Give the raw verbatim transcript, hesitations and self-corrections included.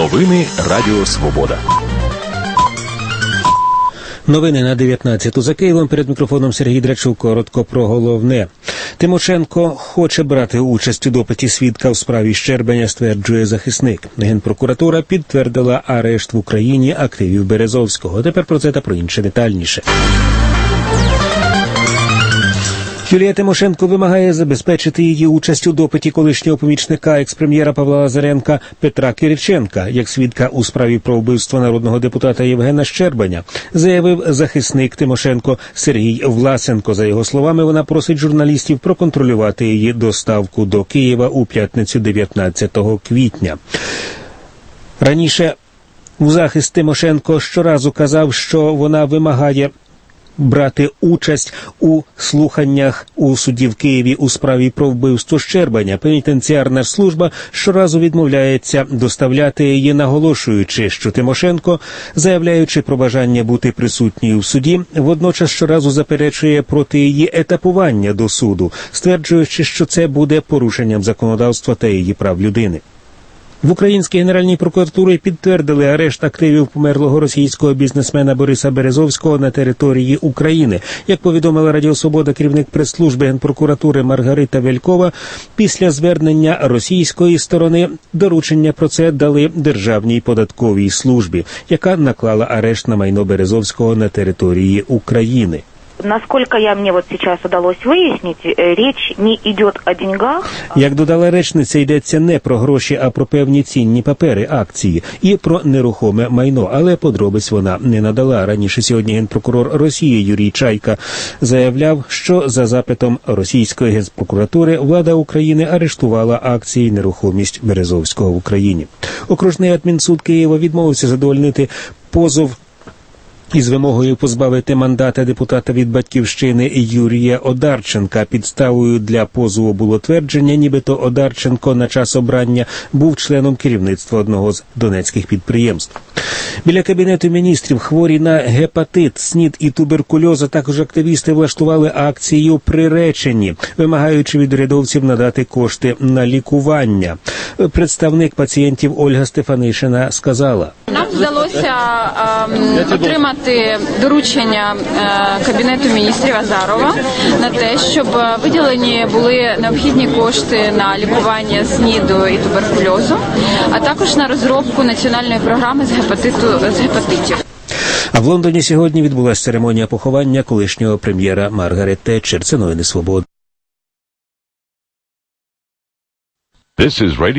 Новини Радіо Свобода. Новини на дев'ятнадцяту за Києвом. Перед мікрофоном Сергій Драчук. Коротко про головне. Тимошенко хоче брати участь у допиті свідка в справі Щербаня, стверджує захисник. Генпрокуратура підтвердила арешт в Україні активів Березовського. Тепер про це та про інше детальніше. Юлія Тимошенко вимагає забезпечити її участь у допиті колишнього помічника екс-прем'єра Павла Лазаренка Петра Кириченка, як свідка у справі про вбивство народного депутата Євгена Щербаня, заявив захисник Тимошенко Сергій Власенко. За його словами, вона просить журналістів проконтролювати її доставку до Києва у п'ятницю дев'ятнадцятого квітня. Раніше у захист Тимошенко щоразу казав, що вона вимагає брати участь у слуханнях у суді в Києві у справі про вбивство Щербаня. Пенітенціарна служба щоразу відмовляється доставляти її, наголошуючи, що Тимошенко, заявляючи про бажання бути присутньою в суді, водночас щоразу заперечує проти її етапування до суду, стверджуючи, що це буде порушенням законодавства та її прав людини. В Українській Генеральній прокуратурі підтвердили арешт активів померлого російського бізнесмена Бориса Березовського на території України. Як повідомила Радіо Свобода керівник прес-служби Генпрокуратури Маргарита Вялькова, після звернення російської сторони доручення про це дали Державній податковій службі, яка наклала арешт на майно Березовського на території України. Насколько я мне вот сейчас удалось выяснить, речь не идет о деньгах. Як додала речниця, йдеться не про гроші, а про певні цінні папери, акції і про нерухоме майно. Але подробиць вона не надала. Раніше сьогодні генпрокурор Росії Юрій Чайка заявляв, що за запитом російської генпрокуратури влада України арештувала акції і нерухомість Березовського в Україні. Окружний адмінсуд Києва відмовився задовольнити позов із вимогою позбавити мандата депутата від «Батьківщини» Юрія Одарченка. Підставою для позову було твердження, нібито Одарченко на час обрання був членом керівництва одного з донецьких підприємств. Біля Кабінету міністрів хворі на гепатит, СНІД і туберкульоз, а також активісти влаштували акцію «Приречені», вимагаючи від урядовців надати кошти на лікування. Представник пацієнтів Ольга Стефанишина сказала: Нам вдалося е, отримати доручення е, Кабінету міністрів Азарова на те, щоб виділені були необхідні кошти на лікування СНІДу і туберкульозу, а також на розробку національної програми з гепатиту з гепатитів. А в Лондоні сьогодні відбулася церемонія поховання колишнього прем'єра Маргарет Тетчер. Це новини Свободи.